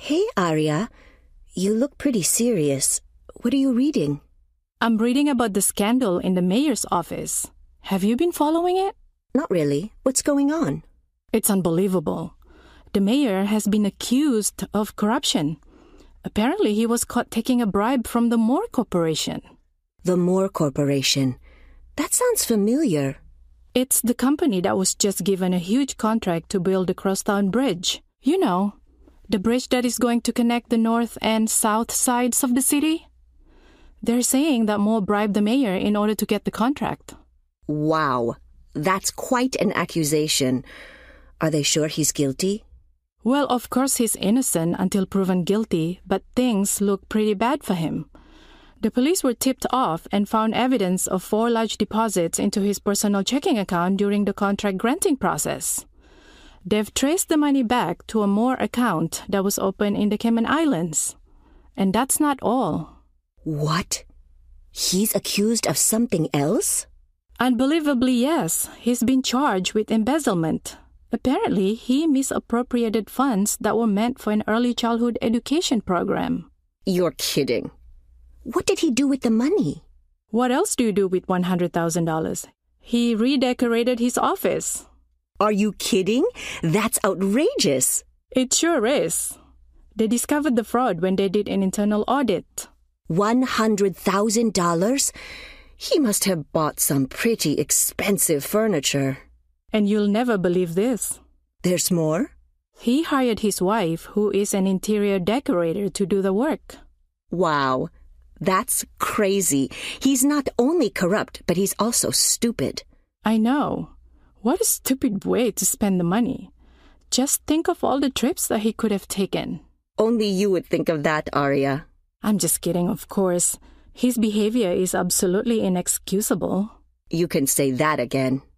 Hey, Arya. You look pretty serious. What are you reading? I'm reading about the scandal in the mayor's office. Have you been following it? Not really. What's going on? It's unbelievable. The mayor has been accused of corruption. Apparently, he was caught taking a bribe from the Moore Corporation. The Moore Corporation. That sounds familiar. It's the company that was just given a huge contract to build the Crosstown Bridge. You know, the bridge that is going to connect the north and south sides of the city. They're saying that Moore bribed the mayor in order to get the contract. Wow. That's quite an accusation. Are they sure he's guilty? Well, of course he's innocent until proven guilty, but things look pretty bad for him. The police were tipped off and found evidence of 4 large deposits into his personal checking account during the contract granting process. They've traced the money back to a Moore account that was opened in the Cayman Islands. And that's not all. What? He's accused of something else? Unbelievably, yes. He's been charged with embezzlement. Apparently, he misappropriated funds that were meant for an early childhood education program. You're kidding. What did he do with the money? What else do you do with $100,000? He redecorated his office. Are you kidding? That's outrageous. It sure is. They discovered the fraud when they did an internal audit. $100,000? He must have bought some pretty expensive furniture. And you'll never believe this. There's more? He hired his wife, who is an interior decorator, to do the work. Wow. That's crazy. He's not only corrupt, but he's also stupid. I know. What a stupid way to spend the money. Just think of all the trips that he could have taken. Only you would think of that, Arya. I'm just kidding, of course. His behavior is absolutely inexcusable. You can say that again.